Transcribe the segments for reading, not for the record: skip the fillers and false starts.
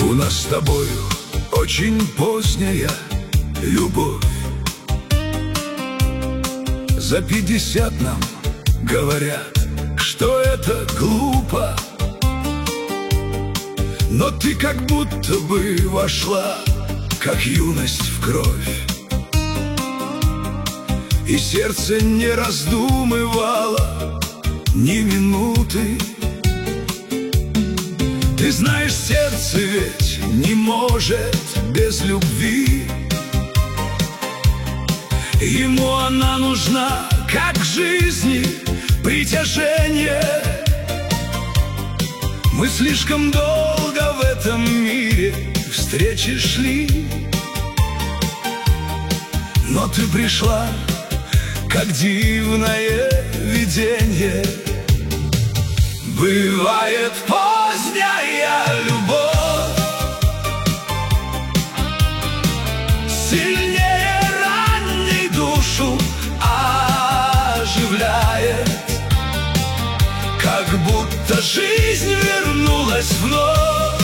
У нас с тобою очень поздняя любовь. За 50 нам говорят, что это глупо, но ты как будто бы вошла, как юность, в кровь. И сердце не раздумывало ни минуты. Ты знаешь, сердце ведь не может без любви. Ему она нужна, как жизни притяжение. Мы слишком долго в этом мире встречи шли, но ты пришла, как дивное видение. Бывает поздняя любовь сильнее ранней душу оживляет, как будто жизнь вернулась вновь.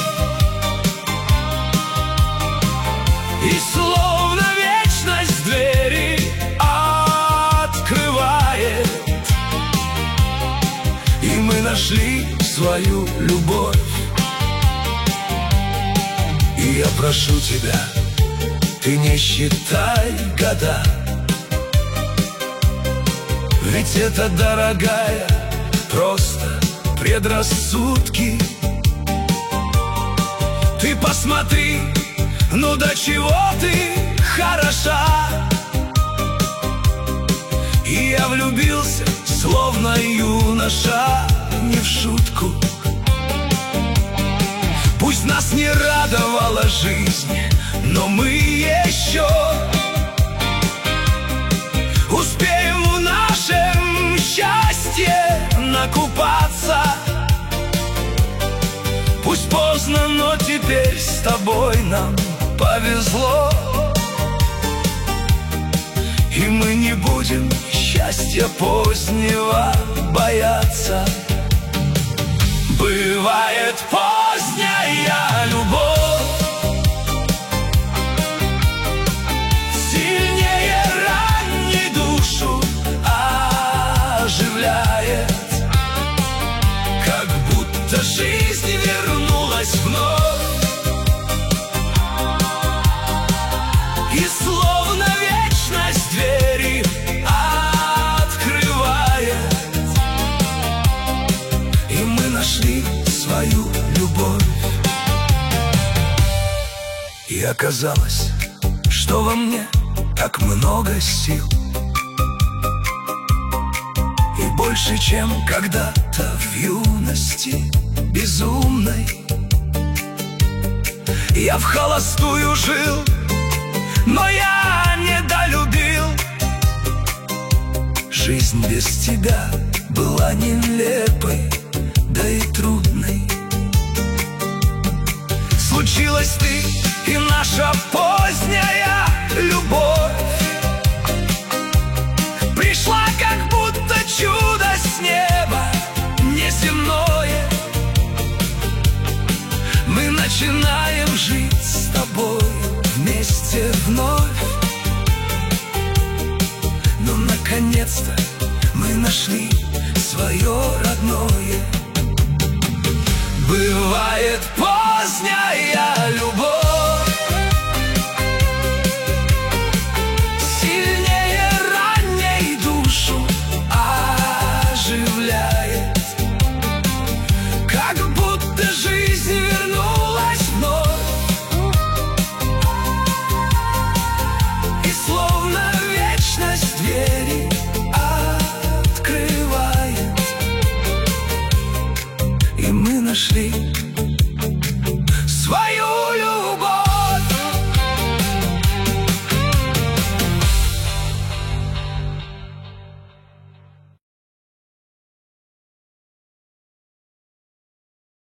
И словно вечность двери открывает, и мы нашли свою любовь. И я прошу тебя, ты не считай года, ведь это, дорогая, просто предрассудки. Ты посмотри, ну до чего ты хороша. И я влюбился, словно юноша, не в шутку. Пусть нас не радовала жизнь, но мы еще успеем в нашем счастье накупаться. Пусть поздно, но теперь с тобой нам повезло, и мы не будем счастья позднего бояться. Бывает поздняя любовь сильнее ранней душу оживляет, как будто жизнь вернулась вновь. И словно вечность двери открывает, и мы нашли свою любовь. И оказалось, что во мне так много сил, и больше, чем когда-то в юности безумной. Я вхолостую жил, но я недолюбил. Жизнь без тебя была нелепой, да и трудной. Случилась ты и наша поздняя любовь пришла, как будто чудо с неба неземное. Мы начинаем жить с тобой вместе вновь. Но наконец-то мы нашли свое родное. Бывает поздняя любовь сильнее ранней душу оживляет, как будто жизнь вернулась вновь. И словно вечность двери открывает, и мы нашли